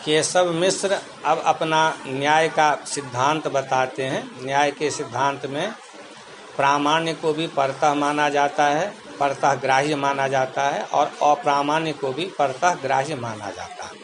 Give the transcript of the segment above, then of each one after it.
केशव मिश्र अब अपना न्याय का सिद्धांत बताते हैं। न्याय के सिद्धांत में प्रामाण्य को भी परतः माना जाता है, परतः ग्राह्य माना जाता है, और अप्रामाण्य को भी परतः ग्राह्य माना जाता है।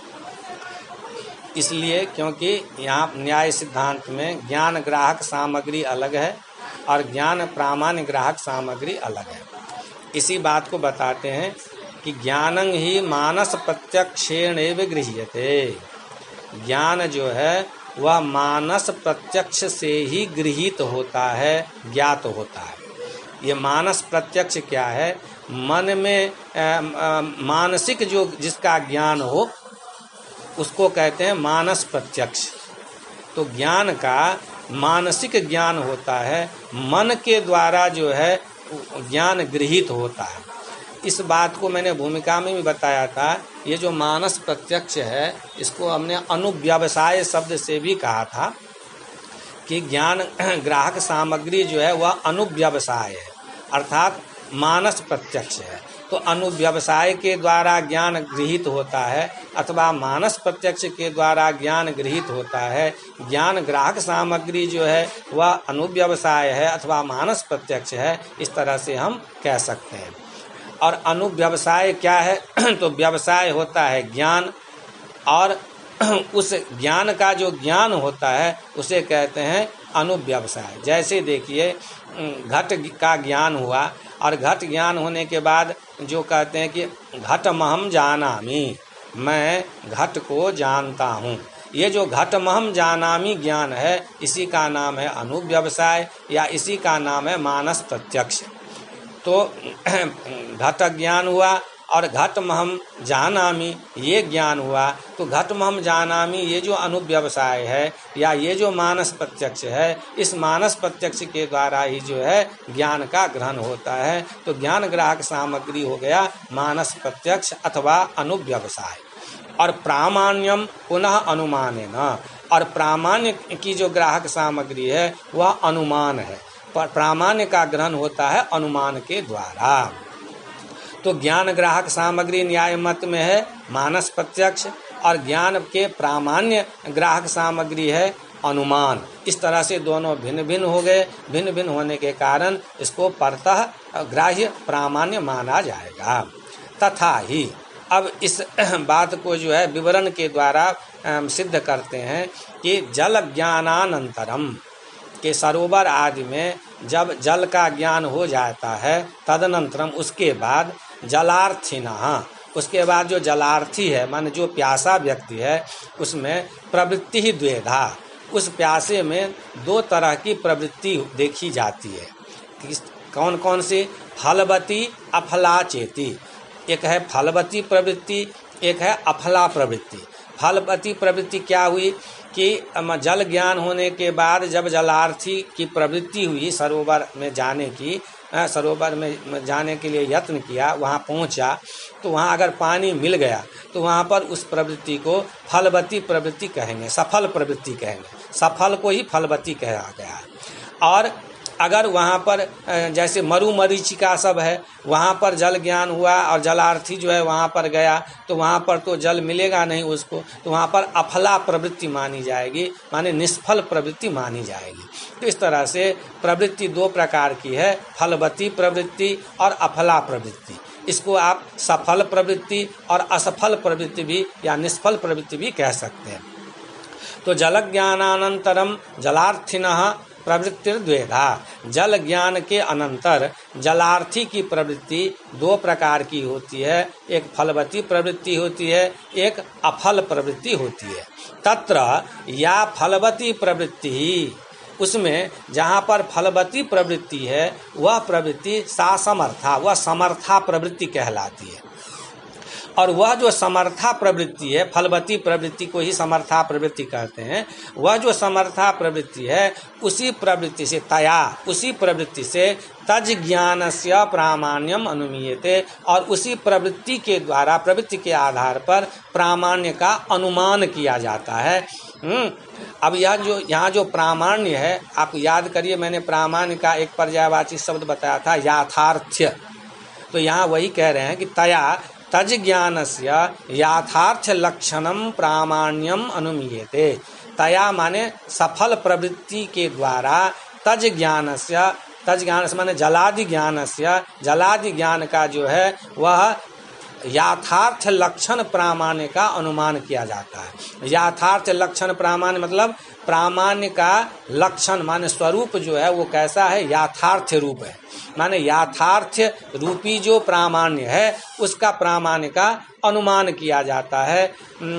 इसलिए क्योंकि यहाँ न्याय सिद्धांत में ज्ञान ग्राहक सामग्री अलग है और ज्ञान प्रामाण्य ग्राहक सामग्री अलग है। इसी बात को बताते हैं कि ज्ञानं ही मानस प्रत्यक्षेणैव गृह्यते। ज्ञान जो है वह मानस प्रत्यक्ष से ही गृहीत होता है, ज्ञात होता है। ये मानस प्रत्यक्ष क्या है? मन में मानसिक जो जिसका ज्ञान हो उसको कहते हैं मानस प्रत्यक्ष। तो ज्ञान का मानसिक ज्ञान होता है, मन के द्वारा जो है ज्ञान गृहीत होता है। इस बात को मैंने भूमिका में भी बताया था। ये जो मानस प्रत्यक्ष है इसको हमने अनुव्यवसाय शब्द से भी कहा था कि ज्ञान ग्राहक सामग्री जो है वह अनुव्यवसाय है, अर्थात मानस प्रत्यक्ष है। तो अनुव्यवसाय के द्वारा ज्ञान गृहीत होता है अथवा मानस प्रत्यक्ष के द्वारा ज्ञान गृहीत होता है। ज्ञान ग्राहक सामग्री जो है वह अनुव्यवसाय है अथवा मानस प्रत्यक्ष है, इस तरह से हम कह सकते हैं। और अनुव्यवसाय क्या है? तो व्यवसाय होता है ज्ञान, और उस ज्ञान का जो ज्ञान होता है उसे कहते हैं अनुव्यवसाय। जैसे देखिए घट का ज्ञान हुआ, और घट ज्ञान होने के बाद जो कहते हैं कि घटमहम जानामि, मैं घट को जानता हूँ। ये जो घटमहम जानामि ज्ञान है इसी का नाम है अनुव्यवसाय, या इसी का नाम है मानस प्रत्यक्ष। तो घट ज्ञान हुआ और घटमहम जानामि ये ज्ञान हुआ। तो घटमहम जानामि ये जो अनुव्यवसाय है या ये जो मानस प्रत्यक्ष है, इस मानस प्रत्यक्ष के द्वारा ही जो है ज्ञान का ग्रहण होता है। तो ज्ञान ग्राहक सामग्री हो गया मानस प्रत्यक्ष अथवा अनुव्यवसाय। और प्रामाण्यम पुनः अनुमानेन, और प्रामाण्य की जो ग्राहक सामग्री है वह अनुमान है। प्रामाण्य का ग्रहण होता है अनुमान के द्वारा। तो ज्ञान ग्राहक सामग्री न्याय मत में है मानस प्रत्यक्ष, और ज्ञान के प्रामाण्य ग्राहक सामग्री है अनुमान। इस तरह से दोनों भिन्न भिन्न हो गए। भिन्न भिन्न होने के कारण इसको परतः ग्राह्य प्रामाण्य माना जाएगा। तथा ही अब इस बात को जो है विवरण के द्वारा सिद्ध करते हैं कि जल ज्ञानानंतरम, के सरोवर आदि में जब जल का ज्ञान हो जाता है तदनंतरम उसके बाद जलार्थिनः, उसके बाद जो जलार्थी है मान जो प्यासा व्यक्ति है उसमें प्रवृत्ति ही द्वेधा, उस प्यासे में दो तरह की प्रवृत्ति देखी जाती है। कौन कौन सी? फलवती अफलाचेती। एक है फलवती प्रवृत्ति, एक है अफला प्रवृत्ति। फलवती प्रवृत्ति क्या हुई कि जल ज्ञान होने के बाद जब जलार्थी की प्रवृत्ति हुई सरोवर में जाने की, सरोवर में जाने के लिए यत्न किया, वहाँ पहुँचा, तो वहाँ अगर पानी मिल गया तो वहाँ पर उस प्रवृत्ति को फलवती प्रवृत्ति कहेंगे, सफल प्रवृत्ति कहेंगे। सफल को ही फलवती कहा गया। और अगर वहाँ पर जैसे मरीचिका सब है, वहाँ पर जल ज्ञान हुआ और जलार्थी जो है वहाँ पर गया तो वहाँ पर तो जल मिलेगा नहीं उसको, तो वहाँ पर अफला प्रवृत्ति मानी जाएगी, माने निष्फल प्रवृत्ति मानी जाएगी। तो इस तरह से प्रवृत्ति दो प्रकार की है, फलवती प्रवृत्ति और अफला प्रवृत्ति। इसको आप सफल प्रवृत्ति और असफल प्रवृत्ति भी या निष्फल प्रवृत्ति भी कह सकते हैं। तो जल ज्ञानानंतरम जलार्थिनः प्रवृत्तिर्द्वेधा, जल ज्ञान के अनंतर जलार्थी की प्रवृत्ति दो प्रकार की होती है, एक फलवती प्रवृत्ति होती है, एक अफल प्रवृत्ति होती है। तत्र या फलवती प्रवृत्ति ही, उसमें जहाँ पर फलवती प्रवृत्ति है वह प्रवृत्ति सा समर्था, वह समर्था प्रवृत्ति कहलाती है। और वह जो समर्था प्रवृत्ति है, फलवती प्रवृत्ति को ही समर्था प्रवृत्ति कहते हैं, वह जो समर्था प्रवृत्ति है उसी प्रवृत्ति से तया, उसी प्रवृत्ति से तज ज्ञानस्य प्रामाण्यम अनुमीयते, और उसी प्रवृत्ति के द्वारा, प्रवृत्ति के आधार पर प्रामाण्य का अनुमान किया जाता है। अब यह जो यहाँ जो प्रामाण्य है, आप याद करिए मैंने प्रामाण्य का एक पर्यायवाची शब्द बताया था याथार्थ्य। तो यहाँ वही कह रहे हैं कि तया तज ज्ञानस्य यथार्थ लक्षणम प्रामाण्यम अनुमीयते। तया माने सफल प्रवृत्ति के द्वारा तज ज्ञानस्य माने जलादि ज्ञानस्य, जलादि ज्ञान का जो है वह यथार्थ लक्षण प्रामाण्य का अनुमान किया जाता है। यथार्थ लक्षण प्रामाण्य मतलब प्रामाण्य का लक्षण माने स्वरूप जो है वो कैसा है, यथार्थ रूप है। माने यथार्थ रूपी जो प्रामाण्य है उसका प्रामाण्य का अनुमान किया जाता है।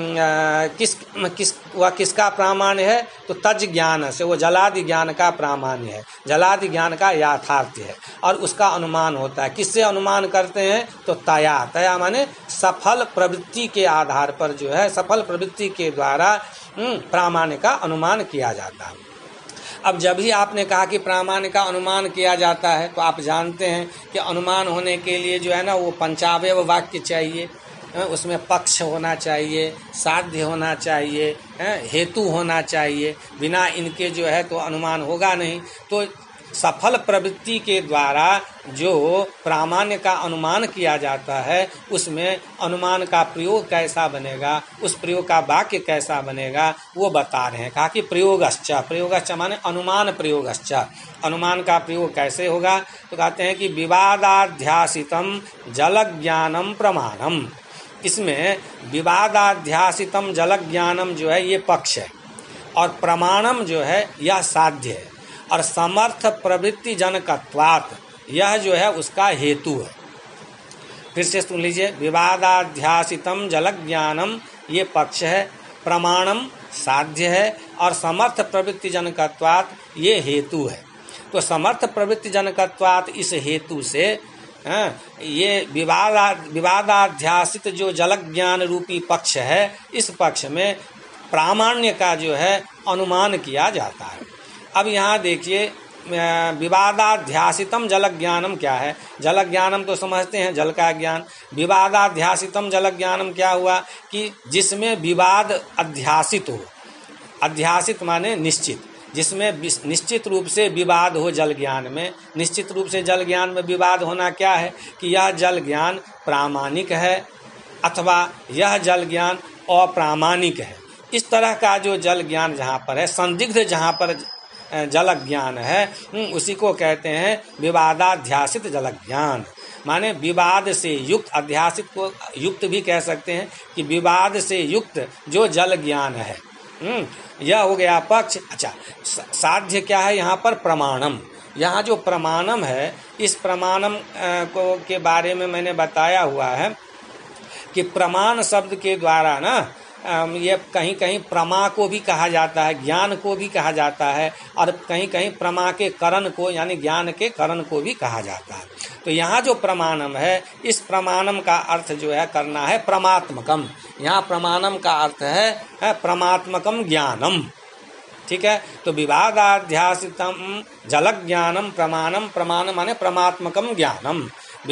किसका प्रामाण्य है, तो तज ज्ञान से, वो जलादि ज्ञान का प्रामाण्य है, जलादि ज्ञान का यथार्थ है और उसका अनुमान होता है। किससे अनुमान करते हैं, तो तया माने सफल प्रवृत्ति के आधार पर जो है, सफल प्रवृत्ति के द्वारा प्रामाण्य का अनुमान किया जाता है। अब जब ही आपने कहा कि प्रामाण्य का अनुमान किया जाता है तो आप जानते हैं कि अनुमान होने के लिए जो है ना वो पंचावयव वाक्य चाहिए, उसमें पक्ष होना चाहिए, साध्य होना चाहिए, हेतु होना चाहिए। बिना इनके जो है तो अनुमान होगा नहीं। तो सफल प्रवृत्ति के द्वारा जो प्रामाण्य का अनुमान किया जाता है उसमें अनुमान का प्रयोग कैसा बनेगा, उस प्रयोग का वाक्य कैसा बनेगा वो बता रहे हैं। कहा कि प्रयोगश्च माने अनुमान प्रयोगश्च, अनुमान का प्रयोग कैसे होगा, तो कहते हैं कि विवादाध्यासितम जल ज्ञानम प्रमाणम। इसमें विवादाध्यासितम जल ज्ञानम जो है ये पक्ष है और प्रमाणम जो है यह साध्य है और समर्थ प्रवृत्ति जनकत्वात् यह जो है उसका हेतु है। फिर से सुन लीजिए, विवादाध्यासितम जल ज्ञानम ये पक्ष है, प्रमाणम साध्य है और समर्थ प्रवृत्ति जनकत्वात् ये हेतु है। तो समर्थ प्रवृत्ति जनकत्वात् इस हेतु से ये विवादाध्यासित जो जल ज्ञान रूपी पक्ष है, इस पक्ष में प्रामाण्य का जो है अनुमान किया जाता है। अब यहाँ देखिए, विवादाध्यासितम जल ज्ञानम क्या है। जल ज्ञानम तो समझते हैं जल का ज्ञान। विवादाध्यासितम जल ज्ञानम क्या हुआ कि जिसमें विवाद अध्यासित हो, अध्यासित माने निश्चित, जिसमें निश्चित रूप से विवाद हो जल ज्ञान में। निश्चित रूप से जल ज्ञान में विवाद होना क्या है कि यह जल ज्ञान प्रामाणिक है अथवा यह जल ज्ञान अप्रामाणिक है। इस तरह का जो जल ज्ञान जहाँ पर है, संदिग्ध जहाँ पर जल ज्ञान है, उसी को कहते हैं विवादाध्यासित जल ज्ञान। माने विवाद से युक्त, अध्यासित को युक्त भी कह सकते हैं कि विवाद से युक्त जो जल ज्ञान है, यह हो गया पक्ष। अच्छा, साध्य क्या है यहाँ पर, प्रमाणम। यहाँ जो प्रमाणम है, इस प्रमाणम को के बारे में मैंने बताया हुआ है कि प्रमाण शब्द के द्वारा ना ये कहीं कहीं प्रमा को भी कहा जाता है, ज्ञान को भी कहा जाता है और कहीं कहीं प्रमा के करण को यानी ज्ञान के करण को भी कहा जाता है। तो यहाँ जो प्रमाणम है, इस प्रमाणम का अर्थ जो है करना है प्रमात्मकम। यहाँ प्रमाणम का अर्थ है प्रमात्मकम ज्ञानम। ठीक है, तो विवादाध्यासितम जल ज्ञानम प्रमाणम, प्रमाण माने प्रमात्मकम ज्ञानम।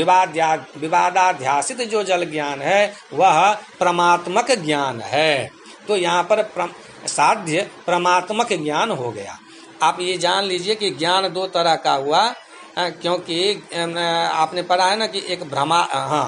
विवादाध्यासित जो जल ज्ञान है वह प्रमात्मक ज्ञान है। तो यहाँ पर साध्य प्रमात्मक ज्ञान हो गया। आप ये जान लीजिए कि ज्ञान दो तरह का हुआ, क्योंकि आपने पढ़ा है ना कि एक भ्रमा,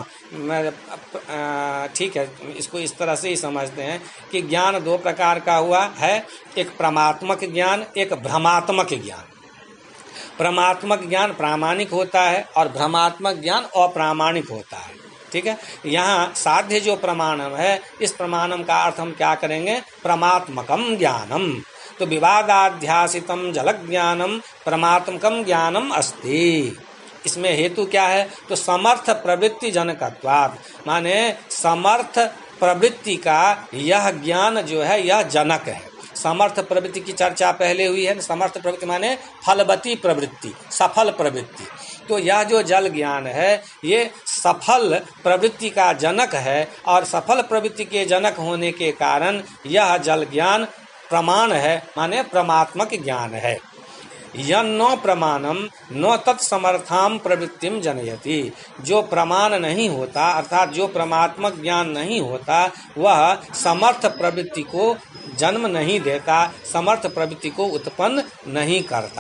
ठीक है, इसको इस तरह से ही समझते हैं कि ज्ञान दो प्रकार का हुआ है, एक प्रमात्मक ज्ञान, एक भ्रमात्मक ज्ञान। प्रमात्मक ज्ञान प्रामाणिक होता है और भ्रमात्मक ज्ञान अप्रामाणिक होता है। ठीक है, यहाँ साध्य जो प्रमाणम है, इस प्रमाणम का अर्थ हम क्या करेंगे, प्रमात्मकम ज्ञानम। तो विवादाध्यासितम जल ज्ञानम प्रमात्मकम ज्ञानम अस्ति। इसमें हेतु क्या है, तो समर्थ प्रवृत्ति जनकत्वात्, माने समर्थ प्रवृत्ति का यह ज्ञान जो है यह जनक है। समर्थ प्रवृत्ति की चर्चा पहले हुई है। समर्थ प्रवृत्ति माने फलवती प्रवृत्ति, सफल प्रवृत्ति। तो यह जो जल ज्ञान है ये सफल प्रवृत्ति का जनक है और सफल प्रवृत्ति के जनक होने के कारण यह जल ज्ञान प्रमाण है, माने प्रमात्मक ज्ञान है। यन्नो प्रमाणम न तत्समर्थाम प्रवृत्तिम जनयति। जो प्रमाण नहीं होता अर्थात जो प्रमात्मक ज्ञान नहीं होता वह समर्थ प्रवृत्ति को जन्म नहीं देता, समर्थ प्रवृत्ति को उत्पन्न नहीं करता।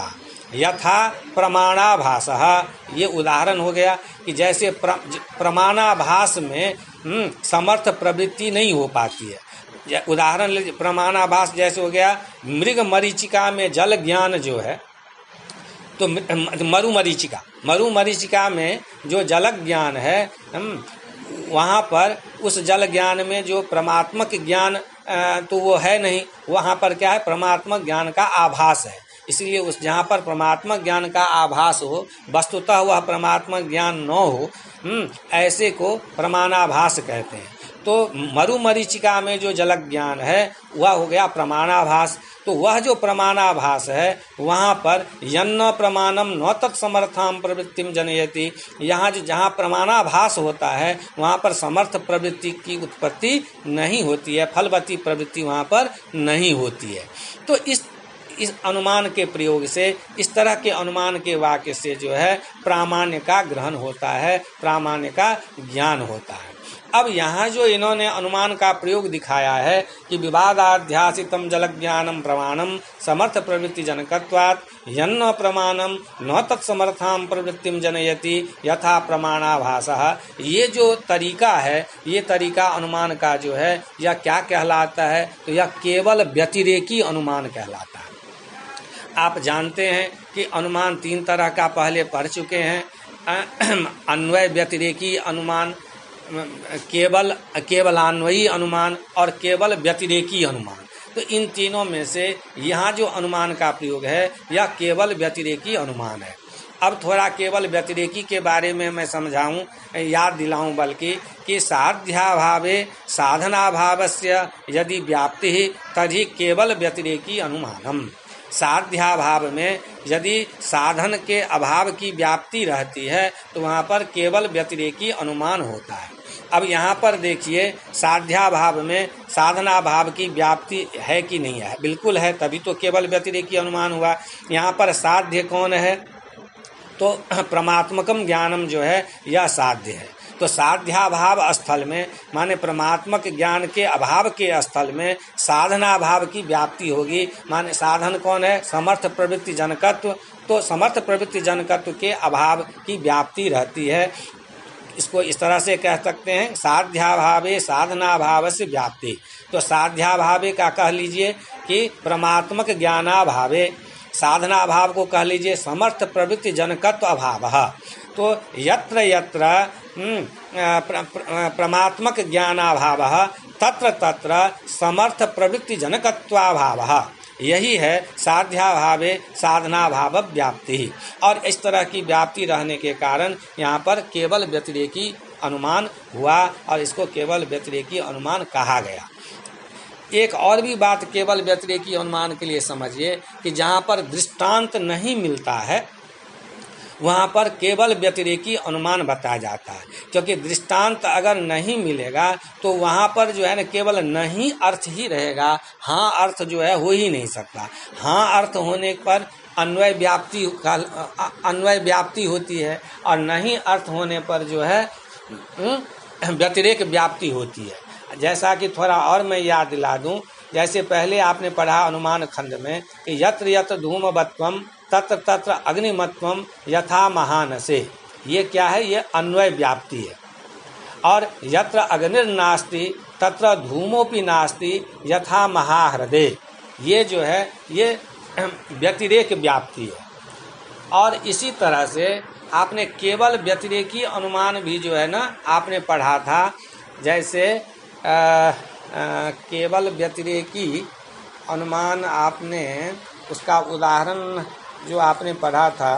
यथा प्रमाणाभासः, ये उदाहरण हो गया कि जैसे प्रमाणाभास में समर्थ प्रवृत्ति नहीं हो पाती है। उदाहरण लीजिए, प्रमाणाभास जैसे हो गया मृग मरीचिका में जल ज्ञान जो है, तो मरुमरीचिका में जो जल ज्ञान है, वहाँ पर उस जल ज्ञान में जो परमात्मक ज्ञान तो वो है नहीं, वहाँ पर क्या है, परमात्मक ज्ञान का आभास है। इसलिए उस जहाँ पर परमात्मक ज्ञान का आभास हो, वस्तुतः वह परमात्मक ज्ञान न हो, ऐसे को प्रमाणाभास कहते हैं। तो मरुमरीचिका में जो जल ज्ञान है वह हो गया प्रमाणाभास। तो वह जो प्रमाणाभास है वहाँ पर यन्न प्रमाणम न तत्समर्थाम प्रवृत्तिम जनयति, यहाँ जो जहाँ प्रमाणाभास होता है वहाँ पर समर्थ प्रवृत्ति की उत्पत्ति नहीं होती है, फलवती प्रवृत्ति वहाँ पर नहीं होती है। तो इस अनुमान के प्रयोग से, इस तरह के अनुमान के वाक्य से जो है प्रामाण्य का ग्रहण होता है, प्रामाण्य का ज्ञान होता है। अब यहाँ जो इन्होंने अनुमान का प्रयोग दिखाया है कि विवादाध्यासितम जल ज्ञानम प्रमाणम समर्थ प्रवृत्ति जनकत्वात् यन्न प्रमाणम न तत्समर्थाम प्रवृत्तिम जनयति यथा प्रमाणाभासः, ये जो तरीका है, ये तरीका अनुमान का जो है यह क्या कहलाता है, तो यह केवल व्यतिरेकी अनुमान कहलाता है। आप जानते हैं कि अनुमान 3 तरह का पहले पढ़ चुके हैं, अन्वय व्यतिरेकी अनुमान, केवलान्वयी अनुमान और केवल व्यतिरेकी अनुमान। तो इन तीनों में से यहाँ जो अनुमान का प्रयोग है यह केवल व्यतिरेकी अनुमान है। अब थोड़ा केवल व्यतिरेकी के बारे में मैं समझाऊं, याद दिलाऊं बल्कि कि साध्याभावे साधनाभावस्य यदि व्याप्ति तभी केवल व्यतिरेकी अनुमानम। साध्याभाव में यदि साधन के अभाव की व्याप्ति रहती है तो वहाँ पर केवल व्यतिरेकी अनुमान होता है। अब यहाँ पर देखिए, साध्याभाव में साधनाभाव की व्याप्ति है कि नहीं है? बिल्कुल है, तभी तो केवल व्यतिरेकी अनुमान हुआ। यहाँ पर साध्य कौन है? तो परमात्मकम ज्ञानम जो है यह साध्य है। तो साध्याभाव स्थल में माने परमात्मक ज्ञान के अभाव के स्थल में साधनाभाव की व्याप्ति होगी। माने साधन कौन है? समर्थ प्रवृत्ति जनकत्व। तो समर्थ प्रवृत्ति जनकत्व के अभाव की व्याप्ति रहती है। इसको इस तरह से कह सकते हैं, साध्याभावे साधनाभाव से व्याप्ति। तो साध्याभावे का कह लीजिए कि परमात्मक ज्ञानाभावे, साधनाभाव को कह लीजिए समर्थ प्रवृत्ति जनकत्व अभाव। तो यत्र यत्र परमात्मक ज्ञानाभाव तत्र तत्र समर्थ प्रवृत्ति जनकत्वाभाव, यही है साध्याभावे साधनाभाव व्याप्ति। और इस तरह की व्याप्ति रहने के कारण यहाँ पर केवल व्यतिरेकी अनुमान हुआ और इसको केवल व्यतिरेकी अनुमान कहा गया। एक और भी बात केवल व्यतिरेकी अनुमान के लिए समझिए कि जहाँ पर दृष्टांत नहीं मिलता है वहाँ पर केवल व्यतिरेकी अनुमान बताया जाता है, क्योंकि दृष्टांत अगर नहीं मिलेगा तो वहाँ पर जो है ना केवल नहीं अर्थ ही रहेगा, हाँ अर्थ जो है हो ही नहीं सकता। हाँ अर्थ होने पर अन्वय व्याप्ति होती है और नहीं अर्थ होने पर जो है व्यतिरेक व्याप्ति होती है। जैसा कि थोड़ा और मैं याद दिला दूं, जैसे पहले आपने पढ़ा अनुमान खंड में कि यत्र यत्र धूमवत्वम तत्र तत्र अग्निमत्वम यथा महानसे, ये क्या है? ये अन्वय व्याप्ति है। और यत्र अग्निर्नास्ति तत्र धूमोपि नास्ति यथा महाहृदय, ये जो है ये व्यतिरेक व्याप्ति है। और इसी तरह से आपने केवल व्यतिरेकी अनुमान भी जो है ना आपने पढ़ा था, जैसे केवल व्यतिरेकी अनुमान आपने उसका उदाहरण जो आपने पढ़ा था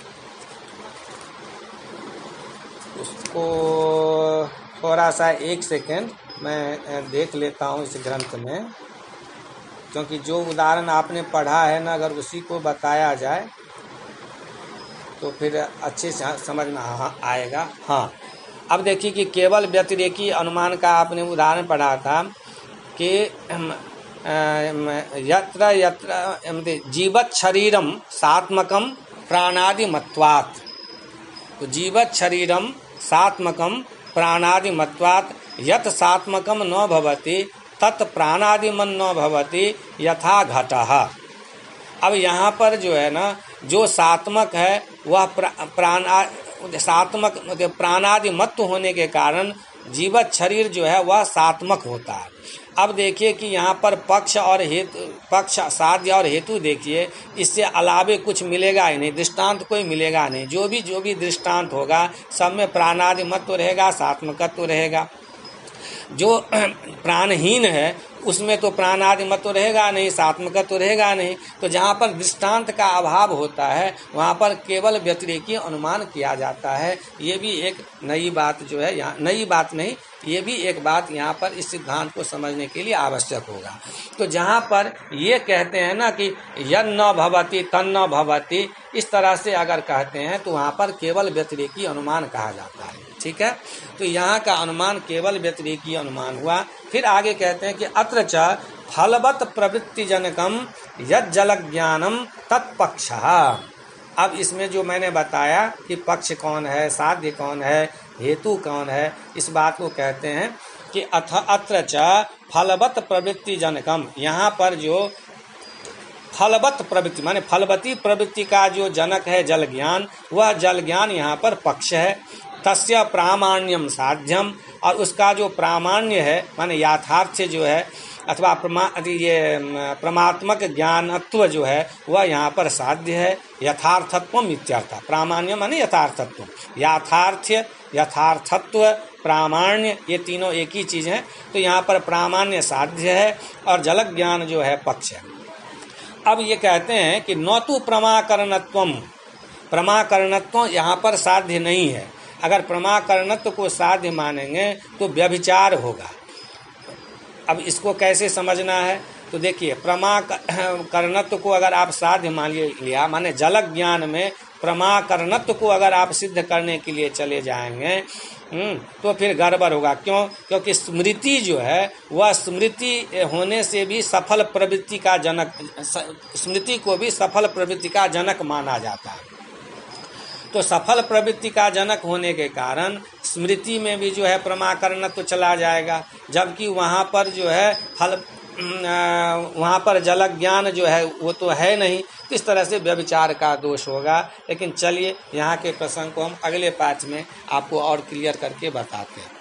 उसको थोड़ा सा 1 सेकेंड मैं देख लेता हूँ इस ग्रंथ में, क्योंकि जो उदाहरण आपने पढ़ा है ना अगर उसी को बताया जाए तो फिर अच्छे से समझ में आएगा। हाँ, अब देखिए कि केवल व्यतिरेकी अनुमान का आपने उदाहरण पढ़ा था कि यत्र यत्र जीवत शरीरम सात्मकम प्राणादि मत्वात्, तो जीवत शरीरम सात्मकम प्राणादि मत्वात् यत् सात्मकम न भवति तत् प्राणादिमन न भवति यथा घटः। अब यहाँ पर जो है ना जो सात्मक है वह सात्मक मतलब प्राणादि मत्व होने के कारण जीवत शरीर जो है वह सात्मक होता है। अब देखिए कि यहाँ पर पक्ष और हेतु, पक्ष साध्य और हेतु देखिए, इससे अलावे कुछ मिलेगा ही नहीं, दृष्टांत कोई मिलेगा नहीं। जो भी दृष्टांत होगा सब में प्राणादि मत्व रहेगा, सात्मकत्व रहेगा। जो प्राणहीन है उसमें तो प्राणादि मत तो रहेगा नहीं, सात्मकत्व तो रहेगा नहीं। तो जहाँ पर दृष्टांत का अभाव होता है वहाँ पर केवल व्यतिरेकी अनुमान किया जाता है। ये भी एक नई बात जो है यहाँ, नई बात नहीं, ये भी एक बात यहाँ पर इस सिद्धांत को समझने के लिए आवश्यक होगा। तो जहाँ पर ये कहते हैं ना कि यन न भवति तन न भवति, इस तरह से अगर कहते हैं तो वहाँ पर केवल व्यतिरेकी अनुमान कहा जाता है। ठीक है, तो यहाँ का अनुमान केवल व्यतिरेकी अनुमान हुआ। फिर आगे कहते हैं कि अत्र च फलवत प्रवृत्ति जनकम यद जल ज्ञानम तत्पक्षः। अब इसमें जो मैंने बताया कि पक्ष कौन है, साध्य कौन है, हेतु कौन है, इस बात को कहते हैं कि अत्र च फलवत प्रवृत्ति जनकम। यहाँ पर जो फलवत प्रवृत्ति माने फलवती प्रवृत्ति का जो जनक है जल ज्ञान, वह जल ज्ञान यहाँ पर पक्ष है। तस्य प्रामाण्यम साध्यम, और उसका जो प्रामाण्य है माने याथार्थ जो है अथवा प्रमात्मक ज्ञानत्व जो है वह यहाँ पर साध्य है। यथार्थत्व इत्यर्थ, प्रामाण्य माने यथार्थत्व, याथार्थ्य, यथार्थत्व, प्रामाण्य, ये तीनों एक ही चीज है। तो यहाँ पर प्रामाण्य साध्य है और जल ज्ञान जो है पक्ष है। अब ये कहते हैं कि न तो प्रमाकरणत्वम, प्रमाकरणत्व यहाँ पर साध्य नहीं है। अगर प्रमाकरणत्व को साध्य मानेंगे तो व्यभिचार होगा। अब इसको कैसे समझना है, तो देखिए प्रमाकरणत्व को अगर आप साध्य मान लिया, माने जल ज्ञान में प्रमाकरणत्व को अगर आप सिद्ध करने के लिए चले जाएंगे तो फिर गड़बड़ होगा। क्यों? क्योंकि स्मृति जो है वह स्मृति होने से भी सफल प्रवृत्ति का जनक, स्मृति को भी सफल प्रवृत्ति का जनक माना जाता है। तो सफल प्रवृत्ति का जनक होने के कारण स्मृति में भी जो है प्रमाकरणत्व चला जाएगा, जबकि वहाँ पर जो है वहाँ पर जल ज्ञान जो है वो तो है नहीं। तो इस तरह से व्यभिचार का दोष होगा। लेकिन चलिए यहाँ के प्रसंग को हम अगले पाठ में आपको और क्लियर करके बताते हैं।